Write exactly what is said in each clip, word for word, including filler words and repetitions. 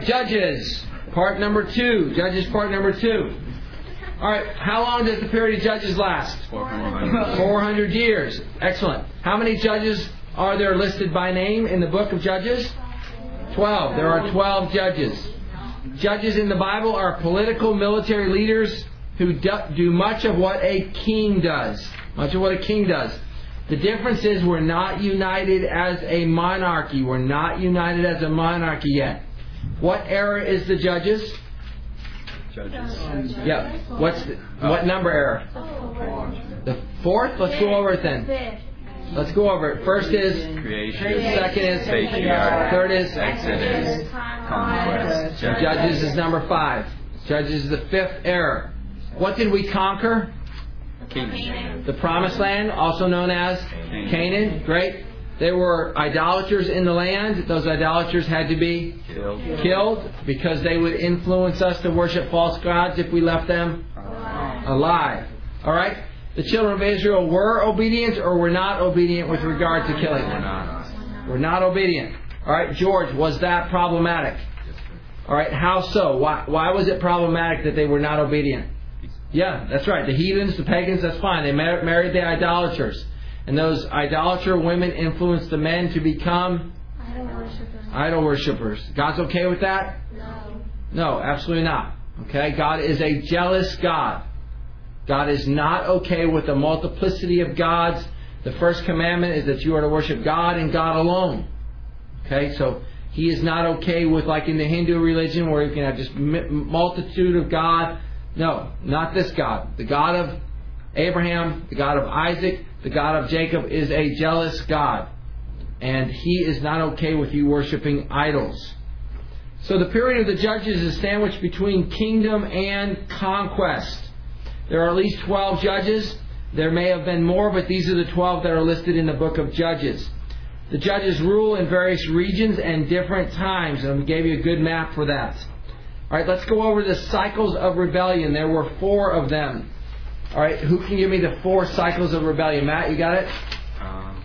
right, Judges, part number two. Judges, part number two. All right, how long does the period of Judges last? four hundred. four hundred years. Excellent. How many judges are there listed by name in the book of Judges? twelve. There are twelve judges. Judges in the Bible are political military leaders who do much of what a king does. Much of what a king does. The difference is we're not united as a monarchy. We're not united as a monarchy yet. What era is the Judges? Judges. Yeah. What's the, what number era? The fourth? Let's go over it then. Let's go over it. First is Creation. Second is Patriarch. Third is Exodus. Conquest. Judges is number five. Judges is the fifth era. What did we conquer? Canaan. The Promised Land, also known as Canaan. Great. There were idolaters in the land. Those idolaters had to be Killed. killed because they would influence us to worship false gods if we left them alive. All right? The children of Israel were obedient or were not obedient with regard to killing? We're not. We're not obedient. All right, George, was that problematic? All right, how so? Why, why was it problematic that they were not obedient? Yeah, that's right. The heathens, the pagans, that's fine. They mar- married the idolaters. And those idolater women influenced the men to become Idol worshippers. idol worshippers. God's okay with that? No. No, absolutely not. Okay, God is a jealous God. God is not okay with the multiplicity of gods. The first commandment is that you are to worship God and God alone. Okay, so He is not okay with, like in the Hindu religion, where you can have just multitude of God. No, not this God. The God of Abraham, the God of Isaac, the God of Jacob is a jealous God. And He is not okay with you worshiping idols. So the period of the Judges is sandwiched between kingdom and conquest. There are at least twelve judges. There may have been more, but these are the twelve that are listed in the book of Judges. The judges rule in various regions and different times, and we gave you a good map for that. All right, let's go over the cycles of rebellion. There were four of them. All right, who can give me the four cycles of rebellion? Matt, you got it? Um,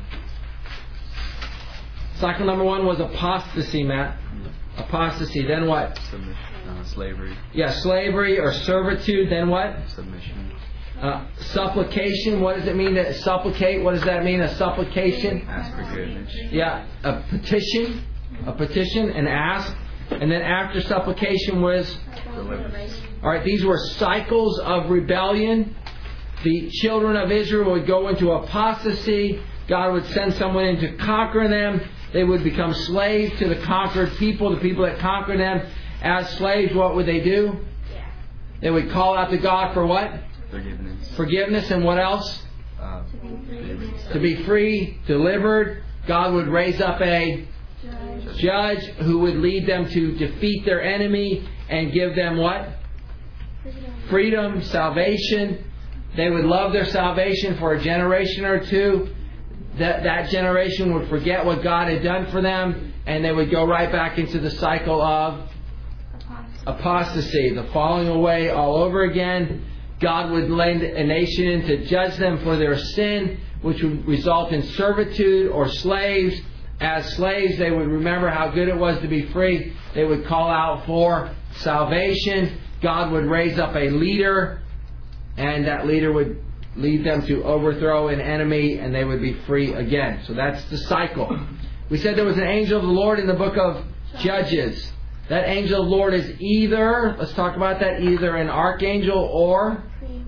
Cycle number one was apostasy, Matt. Apostasy. Then what? submission, uh, slavery. Yeah, slavery or servitude. Then what? Submission. Uh, supplication. What does it mean to supplicate? What does that mean? A supplication? Ask forgiveness. Yeah, a petition. A petition, an ask. And then after supplication was... Deliverance. All right, these were cycles of rebellion. The children of Israel would go into apostasy. God would send someone in to conquer them. They would become slaves to the conquered people, the people that conquered them. As slaves, what would they do? They would call out to God for what? Forgiveness. Forgiveness, and what else? Uh, To be free, delivered. God would raise up a judge who would lead them to defeat their enemy and give them what? Freedom, salvation. They would love their salvation for a generation or two. That, that generation would forget what God had done for them, and they would go right back into the cycle of apostasy, the falling away all over again. God would lend a nation in to judge them for their sin, which would result in servitude or slaves. As slaves, they would remember how good it was to be free. They would call out for salvation. God would raise up a leader, and that leader would lead them to overthrow an enemy, and they would be free again. So that's the cycle. We said there was an angel of the Lord in the book of Judges. That angel of the Lord is either, let's talk about that, either an archangel or,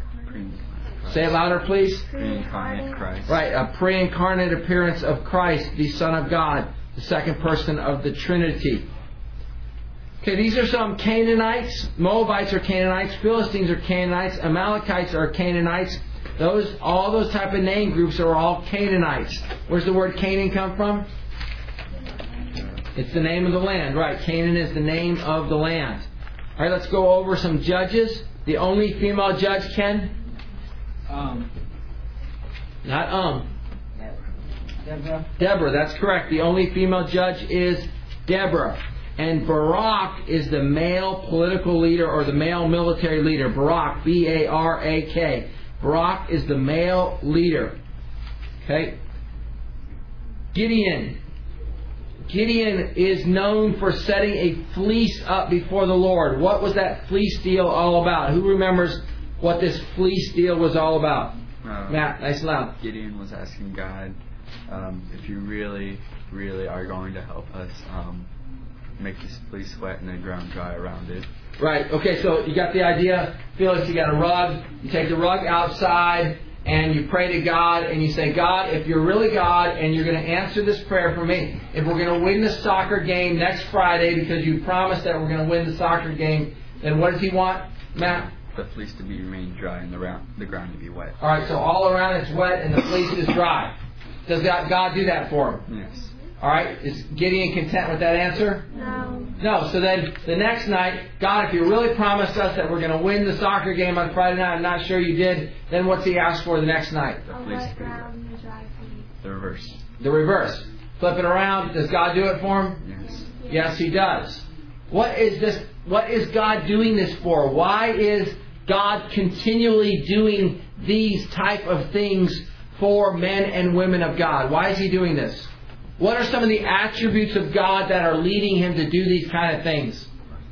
say it louder please. Pre-incarnate Christ. Right, a pre-incarnate appearance of Christ, the Son of God, the second person of the Trinity. Okay, these are some Canaanites. Moabites are Canaanites. Philistines are Canaanites. Amalekites are Canaanites. Those, all those type of name groups are all Canaanites. Where's the word Canaan come from? It's the name of the land, right? Canaan is the name of the land. All right, let's go over some judges. The only female judge, Ken? Um. Not um. Deborah. Deborah, that's correct. The only female judge is Deborah. And Barak is the male political leader or the male military leader. Barak, B A R A K. Barak is the male leader. Okay? Gideon. Gideon is known for setting a fleece up before the Lord. What was that fleece deal all about? Who remembers what this fleece deal was all about? Uh, Matt, nice and loud. Gideon was asking God, um, if you really, really are going to help us, um, make this fleece wet and the ground dry around it. Right. Okay, so you got the idea. Felix, you got a rug. You take the rug outside and you pray to God and you say, God, if you're really God and you're going to answer this prayer for me, if we're going to win the soccer game next Friday because you promised that we're going to win the soccer game, then what does he want, Matt? The fleece to be remain dry and the, round, the ground to be wet. All right, so all around it's wet and the fleece is dry. Does God, God do that for him? Yes. All right, is Gideon content with that answer? No. No, so then the next night, God, if you really promised us that we're going to win the soccer game on Friday night, I'm not sure you did, then what's he ask for the next night? The A fleece wet to be wet. ground and a dry fleece. The reverse. The reverse. Flip it around. Does God do it for him? Yes. Yes, he does. What is this? What is God doing this for? Why is God continually doing these type of things for men and women of God? Why is he doing this? What are some of the attributes of God that are leading him to do these kind of things?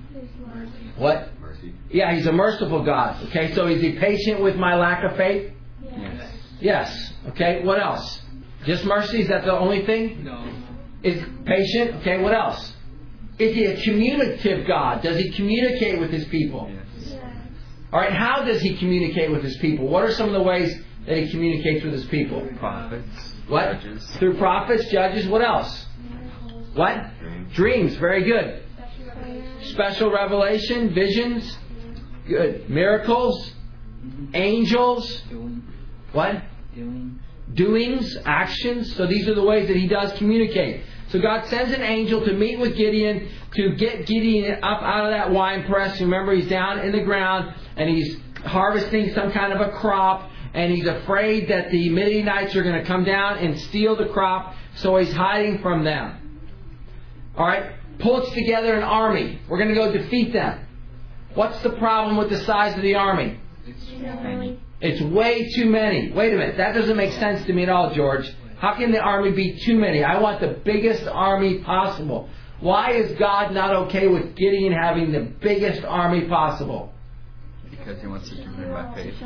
What? Mercy. Yeah, he's a merciful God. Okay, so is he patient with my lack of faith? Yes. Yes. Okay, what else? Just mercy? Is that the only thing? No. Is patient? Okay, what else? Is he a communicative God? Does he communicate with his people? Yes. Yes. All right, how does he communicate with his people? What are some of the ways that he communicates with his people? Prophets. What? Judges. Through prophets, judges, what else? Miracles. What? Dreams. Dreams, very good. Special revelation. Special revelation, visions, good. Miracles, angels, Doing. what? Doing. Doings, actions. So these are the ways that he does communicate. So God sends an angel to meet with Gideon, to get Gideon up out of that wine press. Remember, he's down in the ground and he's harvesting some kind of a crop, and he's afraid that the Midianites are going to come down and steal the crop, so he's hiding from them. All right, puts together an army. We're going to go defeat them. What's the problem with the size of the army? It's Many. It's way too many. Wait a minute, that doesn't make sense to me at all, George. How can the army be too many? I want the biggest army possible. Why is God not okay with Gideon having the biggest army possible? Because he wants to do it by faith.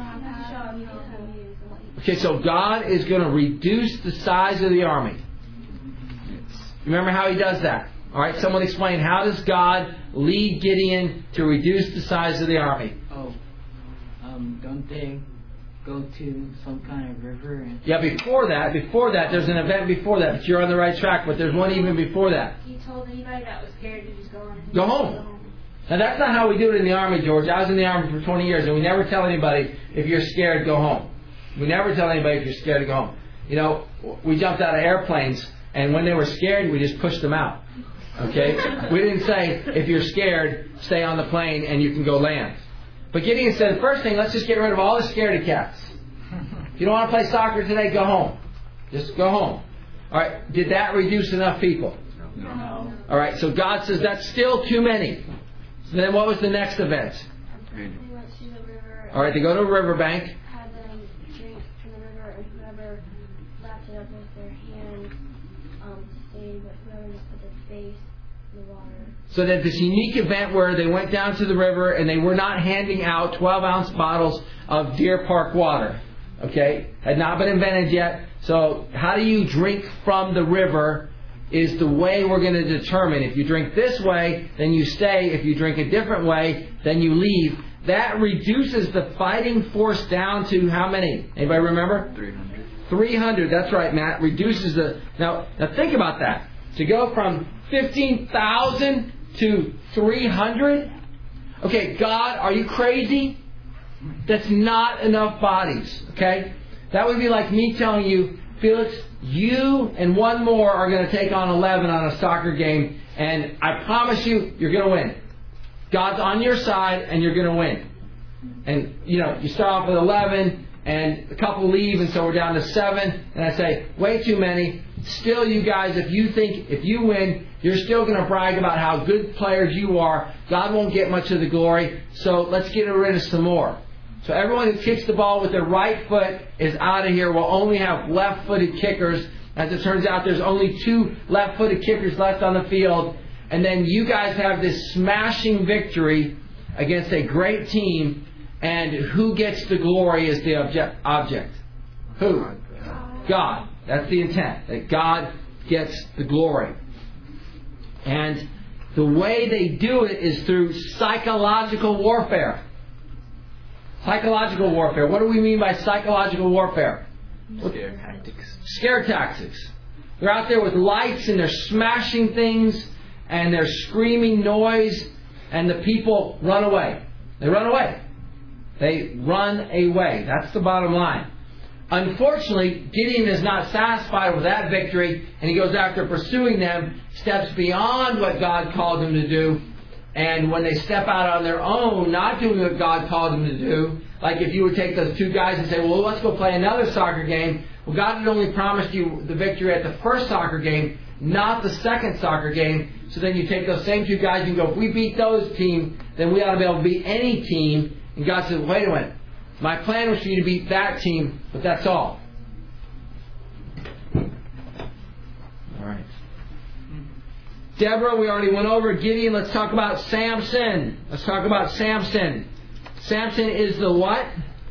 Okay, so God is going to reduce the size of the army. Yes. Remember how he does that? All right, someone explain, how does God lead Gideon to reduce the size of the army? Oh. Um, don't they go to some kind of river and Yeah, before that, before that, there's an event before that, but you're on the right track, but there's one even before that. He told anybody that was scared to just go on. Go home. Now, that's not how we do it in the Army, George. I was in the Army for twenty years, and we never tell anybody, if you're scared, go home. We never tell anybody if you're scared to go home. You know, we jumped out of airplanes, and when they were scared, we just pushed them out. Okay? We didn't say, if you're scared, stay on the plane and you can go land. But Gideon said, first thing, let's just get rid of all the scaredy cats. If you don't want to play soccer today, go home. Just go home. All right, did that reduce enough people? No. no. All right, so God says that's still too many. So then what was the next event? We went to the river. All right, they go to a riverbank. Had them drink from the river, and whoever lapped it up with their hand um, stayed, but whoever just put their face in the water. So that this unique event where they went down to the river and they were not handing out twelve ounce bottles of Deer Park water. Okay? Had not been invented yet. So how do you drink from the river is the way we're going to determine. If you drink this way, then you stay. If you drink a different way, then you leave. That reduces the fighting force down to how many? Anybody remember? three hundred. three hundred. That's right, Matt. Reduces the... Now, now think about that. To go from fifteen thousand to three hundred? Okay, God, are you crazy? That's not enough bodies, okay? That would be like me telling you, Felix, you and one more are going to take on eleven on a soccer game, and I promise you, you're going to win. God's on your side, and you're going to win. And, you know, you start off with eleven, and a couple leave, and so we're down to seven, and I say, way too many. Still, you guys, if you think, if you win, you're still going to brag about how good players you are. God won't get much of the glory, so let's get rid of some more. So everyone who kicks the ball with their right foot is out of here. We'll only have left-footed kickers, As it turns out, there's only two left-footed kickers left on the field. And then you guys have this smashing victory against a great team. And who gets the glory as the object? object? Who? God. That's the intent. That God gets the glory. And the way they do it is through psychological warfare. Psychological warfare. What do we mean by psychological warfare? Scare tactics. Scare tactics. They're out there with lights and they're smashing things and they're screaming noise and the people run away. They run away. They run away. That's the bottom line. Unfortunately, Gideon is not satisfied with that victory and he goes after pursuing them, steps beyond what God called him to do. And when they step out on their own, not doing what God called them to do, like if you would take those two guys and say, well, let's go play another soccer game. Well, God had only promised you the victory at the first soccer game, not the second soccer game. So then you take those same two guys and go, if we beat those teams, then we ought to be able to beat any team. And God says, wait a minute. My plan was for you to beat that team, but that's all. All right. Deborah, we already went over. Gideon, let's talk about Samson. Let's talk about Samson. Samson is the what?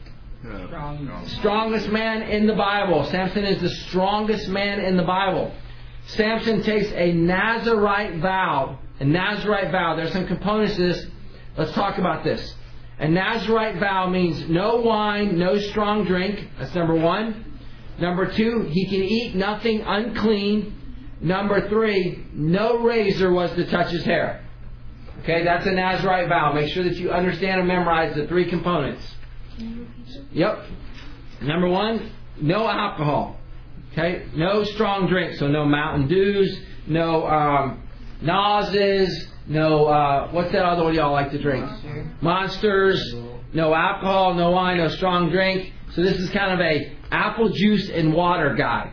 Strongest. Strongest man in the Bible. Samson is the strongest man in the Bible. Samson takes a Nazirite vow. A Nazirite vow. There's some components to this. Let's talk about this. A Nazirite vow means no wine, no strong drink. That's number one. Number two, he can eat nothing unclean. Number three, no razor was to touch his hair. Okay, that's a Nazirite vow. Make sure that you understand and memorize the three components. Yep. Number one, no alcohol. Okay, no strong drink. So no Mountain Dews, no um, Nozes, no, uh, what's that other one y'all like to drink? Monsters. No alcohol, no wine, no strong drink. So this is kind of a apple juice and water guy.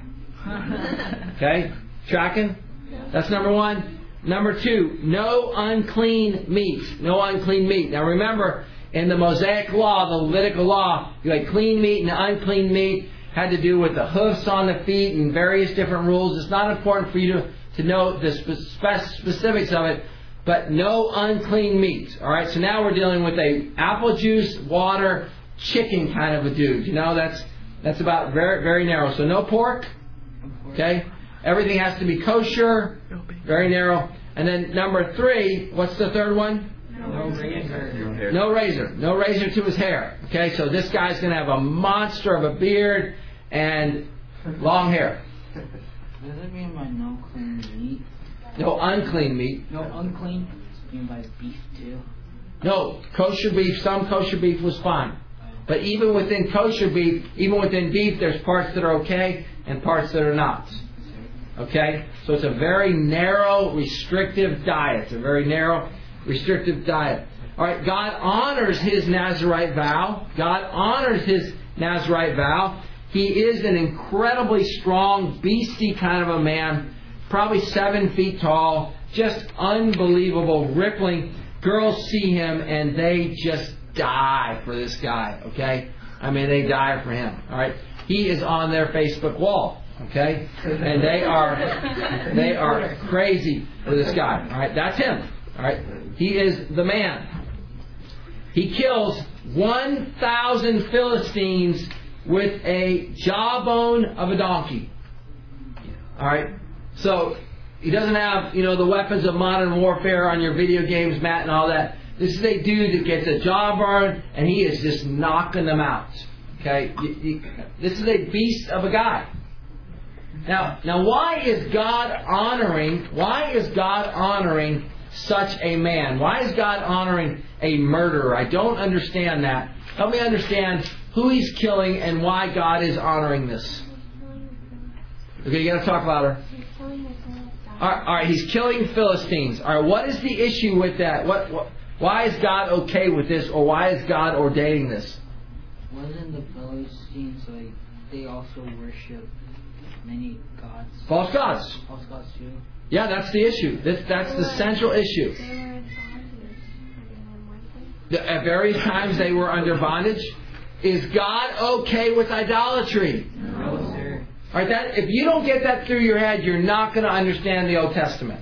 Okay? Tracking? That's number one. Number two, no unclean meat. No unclean meat. Now remember, in the Mosaic law, the Levitical law, you had clean meat and unclean meat. Had to do with the hoofs on the feet and various different rules. It's not important for you to, to know the spe- specifics of it, but no unclean meat. All right, so now we're dealing with a apple juice, water, chicken kind of a dude. You know, that's that's about very very narrow. So no pork. Okay, everything has to be kosher. Very narrow. And then number three, what's the third one? No razor. No razor. No razor to his hair. Okay, so this guy's going to have a monster of a beard and long hair. Does it mean by no clean meat? No unclean meat. No unclean? You mean by beef too? No, kosher beef. Some kosher beef was fine. But even within kosher beef, even within beef, there's parts that are okay and parts that are not. Okay? So it's a very narrow, restrictive diet. It's a very narrow, restrictive diet. All right, God honors His Nazirite vow. God honors His Nazirite vow. He is an incredibly strong, beastie kind of a man. Probably seven feet tall. Just unbelievable, rippling. Girls see him and they just die for this guy. Okay? I mean, they die for him. All right? He is on their Facebook wall. Okay? And they are they are crazy for this guy. All right? That's him. All right? He is the man. He kills one thousand Philistines with a jawbone of a donkey. All right? So, he doesn't have, you know, the weapons of modern warfare on your video games, Matt, and all that. This is a dude that gets a jawbone, and he is just knocking them out. Okay? This is a beast of a guy. Now, now, why is God honoring, why is God honoring such a man? Why is God honoring a murderer? I don't understand that. Help me understand who He's killing and why God is honoring this. Okay, you got to talk louder. All right, all right, He's killing Philistines. All right, what is the issue with that? What, what? Why is God okay with this, or why is God ordaining this? Wasn't the Philistines like they also worship many gods? False gods. False gods too. Yeah, that's the issue. This, that's the central issue. The, at various times they were under bondage. Is God okay with idolatry? No, sir. All right, that, if you don't get that through your head, you're not going to understand the Old Testament.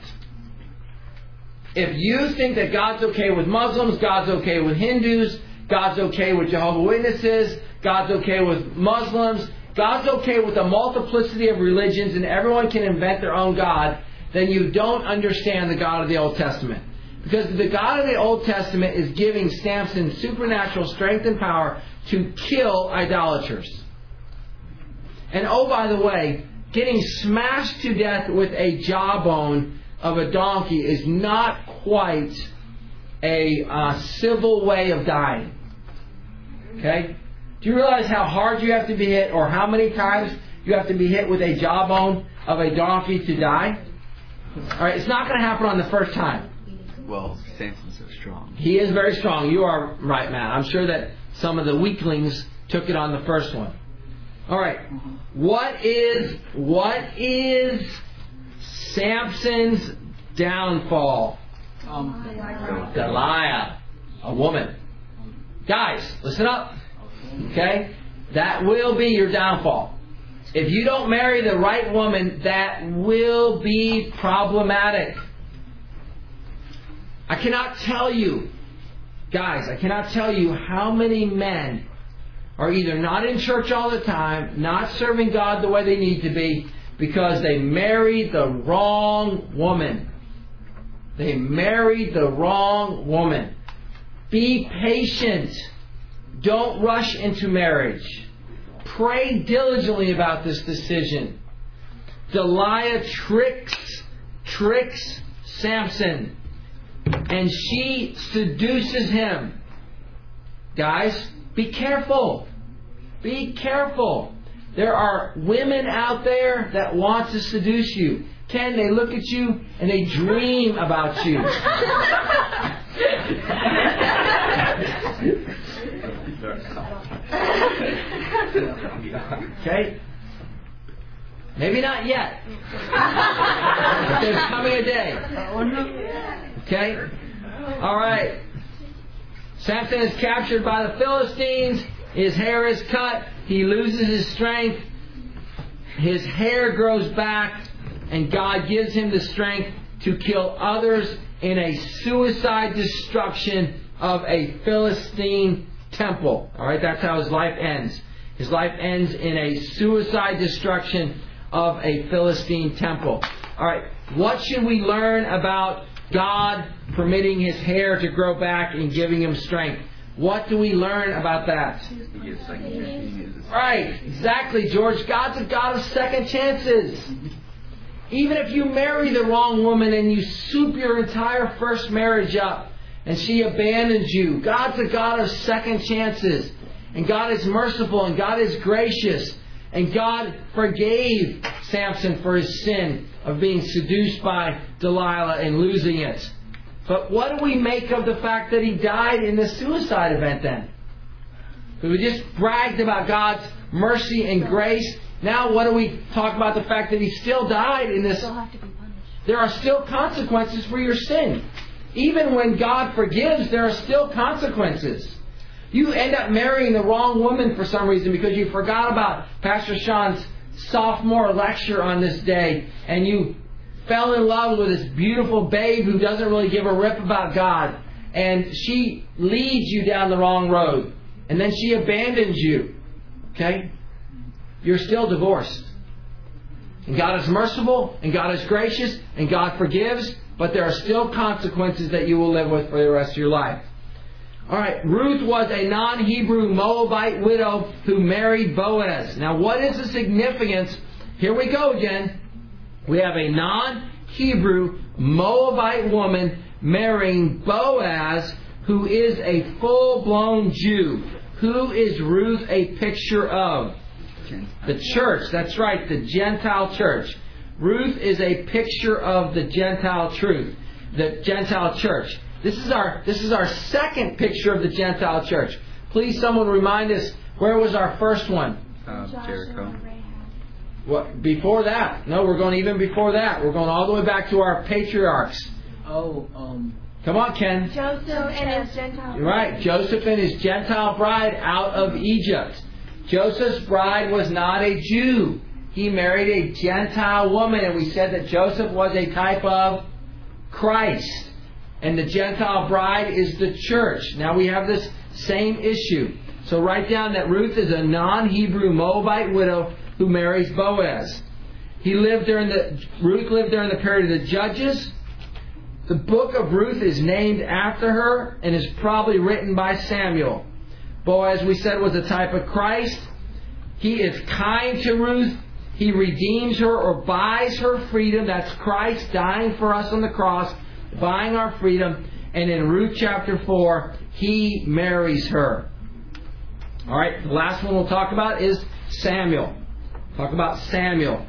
If you think that God's okay with Muslims, God's okay with Hindus, God's okay with Jehovah's Witnesses, God's okay with Muslims, God's okay with a multiplicity of religions and everyone can invent their own God, then you don't understand the God of the Old Testament. Because the God of the Old Testament is giving Samson supernatural strength and power to kill idolaters. And oh, by the way, getting smashed to death with a jawbone of a donkey is not quite a uh, civil way of dying. Okay? Do you realize how hard you have to be hit, or how many times you have to be hit with a jawbone of a donkey to die? All right, it's not going to happen on the first time. Well, Samson's so strong. He is very strong. You are right, Matt. I'm sure that some of the weaklings took it on the first one. All right. What is what is Samson's downfall? Um, Delilah, a woman. Guys, listen up. Okay? That will be your downfall. If you don't marry the right woman, that will be problematic. I cannot tell you, guys, I cannot tell you how many men are either not in church all the time, not serving God the way they need to be, because they married the wrong woman. They married the wrong woman. Be patient. Don't rush into marriage. Pray diligently about this decision. Delilah tricks, tricks Samson. And she seduces him. Guys, be careful. Be careful. There are women out there that want to seduce you. Ken, they look at you and they dream about you. Okay? Maybe not yet. But there's coming a day. Okay? Alright. Samson is captured by the Philistines. His hair is cut. He loses his strength. His hair grows back. And God gives him the strength to kill others in a suicide destruction of a Philistine temple. Alright, that's how his life ends. His life ends in a suicide destruction of a Philistine temple. Alright, what should we learn about God permitting his hair to grow back and giving him strength? What do we learn about that? Right, exactly, George. God's a God of second chances. Even if you marry the wrong woman and you soup your entire first marriage up and she abandons you, God's a God of second chances. And God is merciful and God is gracious. And God forgave Samson for his sin of being seduced by Delilah and losing it. But what do we make of the fact that he died in the suicide event then? We just bragged about God's mercy and grace. Now what do we talk about the fact that he still died in this? There are still consequences for your sin. Even when God forgives, there are still consequences. You end up marrying the wrong woman for some reason because you forgot about Pastor Sean's sophomore lecture on this day and you fell in love with this beautiful babe who doesn't really give a rip about God, and she leads you down the wrong road and then she abandons you. Okay? You're still divorced. And God is merciful and God is gracious and God forgives, but there are still consequences that you will live with for the rest of your life. Alright, Ruth was a non-Hebrew Moabite widow who married Boaz. Now what is the significance? Here we go again. We have a non-Hebrew Moabite woman marrying Boaz, who is a full-blown Jew. Who is Ruth a picture of? The church. That's right, the Gentile church. Ruth is a picture of the Gentile truth, the Gentile church. This is our this is our second picture of the Gentile church. Please, someone remind us, where was our first one? Uh, Jericho. What before that? No, we're going even before that. We're going all the way back to our patriarchs. Oh, um. Come on, Ken. Joseph and his Gentile. Right, Joseph and his Gentile bride out of Egypt. Joseph's bride was not a Jew. he married a Gentile woman, and we said that Joseph was a type of Christ. And the Gentile bride is the church. Now we have this same issue. So write down that Ruth is a non-Hebrew Moabite widow who marries Boaz. He lived during the Ruth lived during the period of the Judges. The book of Ruth is named after her and is probably written by Samuel. Boaz, we said, was a type of Christ. He is kind to Ruth. He redeems her or buys her freedom. That's Christ dying for us on the cross, buying our freedom. And in Ruth chapter four, he marries her. All right, the last one we'll talk about is Samuel. Talk about Samuel.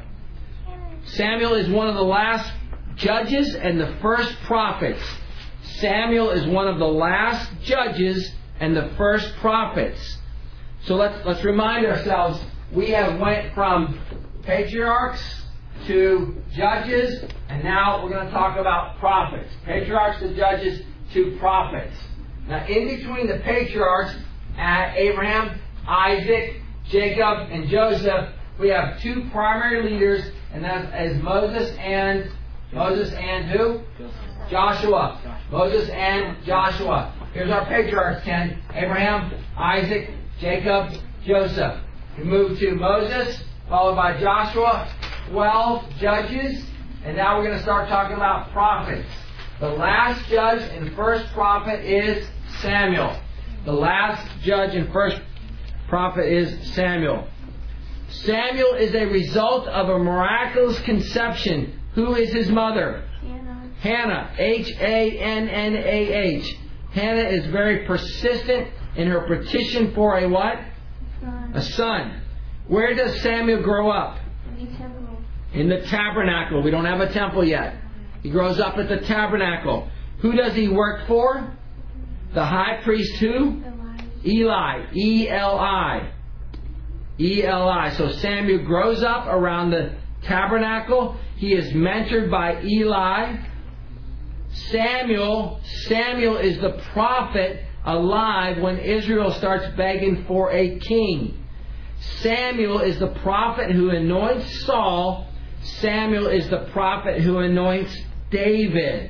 Samuel is one of the last judges and the first prophets. Samuel is one of the last judges and the first prophets. So let's let's remind ourselves, we have went from patriarchs to judges, and now we're going to talk about prophets. Patriarchs to judges to prophets. Now, in between the patriarchs, uh, Abraham, Isaac, Jacob, and Joseph, we have two primary leaders, and that is Moses and Moses and who? Joshua. Moses and Joshua. Here's our patriarchs, Ken. Abraham, Isaac, Jacob, Joseph. We move to Moses, followed by Joshua, twelve judges, and now we're going to start talking about prophets. The last judge and first prophet is Samuel. The last judge and first prophet is Samuel. Samuel is a result of a miraculous conception. Who is his mother? Hannah. Hannah. H A N N A H. Hannah is very persistent in her petition for a what? Son. A son. Where does Samuel grow up? In the temple. In the tabernacle. We don't have a temple yet. He grows up at the tabernacle. Who does he work for? The high priest who? Eli. E L I. E L I. So Samuel grows up around the tabernacle. He is mentored by Eli. Samuel, Samuel is the prophet alive when Israel starts begging for a king. Samuel is the prophet who anoints Saul. Samuel is the prophet who anoints David.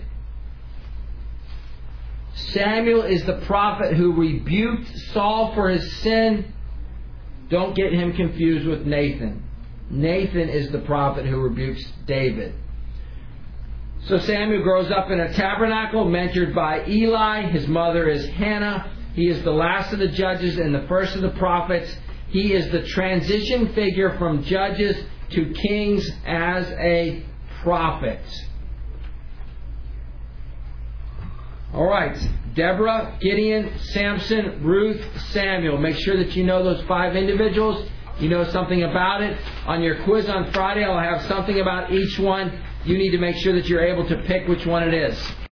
Samuel is the prophet who rebuked Saul for his sin. Don't get him confused with Nathan. Nathan is the prophet who rebukes David. So Samuel grows up in a tabernacle, mentored by Eli. His mother is Hannah. He is the last of the judges and the first of the prophets. He is the transition figure from judges to kings as a prophet. All right. Deborah, Gideon, Samson, Ruth, Samuel. Make sure that you know those five individuals. You know something about it. On your quiz on Friday, I'll have something about each one. You need to make sure that you're able to pick which one it is.